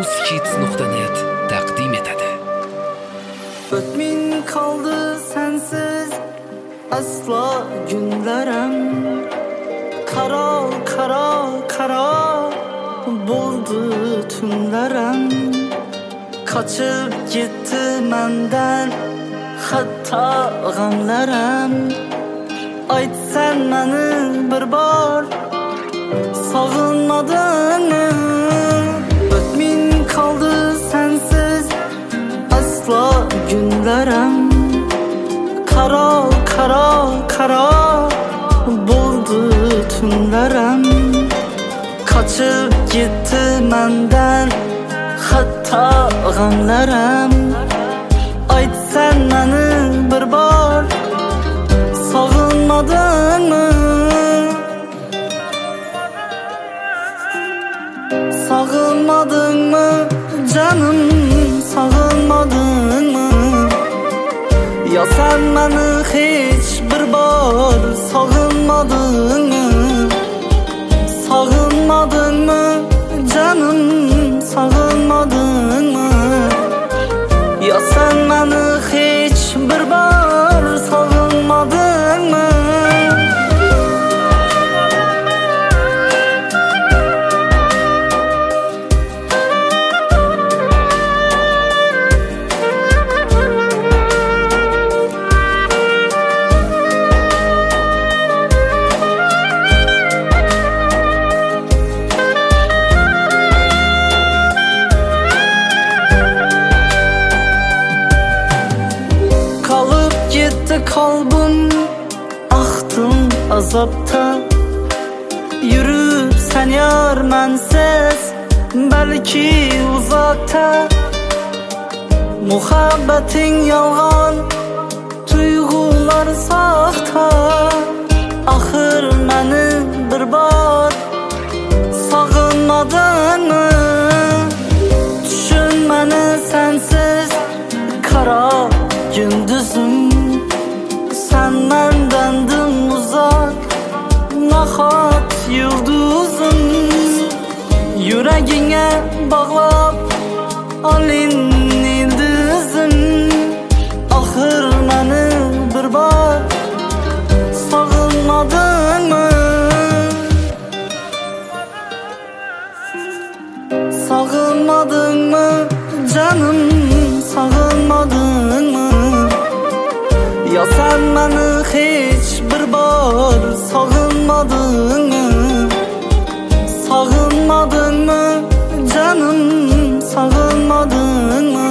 uzhits.net taqdim etadi. O'tmin qoldi sensiz aslo günlarim. Kara bo'ldi tunlarim. Kaçıp gitti menden hatta g'amlarim. Aytsan meni bir bor sog'inmadingmi? O'tmin qoldi sensiz aslo günlarim. Kara bo'ldi tunlarim. Kaçıp gitti menden hatta g'amlarim. Aytsan meni bir bor sog'inmadingmi? Sog'inmadingmi canım, sog'inmadingmi? Ya sen meni hiç bir bor sog'inmadingmi? Sog'inmadingmi canım, sog'inmadingmi? Ya sen meni hiç bir bor sog'inmadingmi? Kalbim ahtım azapta. Yürüp sen yar mensiz belki uzakta. Muhabbetin yalgan, duygular sahta. Ahır meni bir bor sog'inmadingmi? Düşün meni sensiz kara gündüzüm. Sen mendendim uzak, nahat yıldızım. Yüreğine bağlap alini dizim. Ahır meni bir bor sog'inmadingmi? Sog'inmadingmi canım, sog'inmadingmi? Ya sen meni hiç bir bor sog'inmadingmi? Sog'inmadingmi canım, sog'inmadingmi?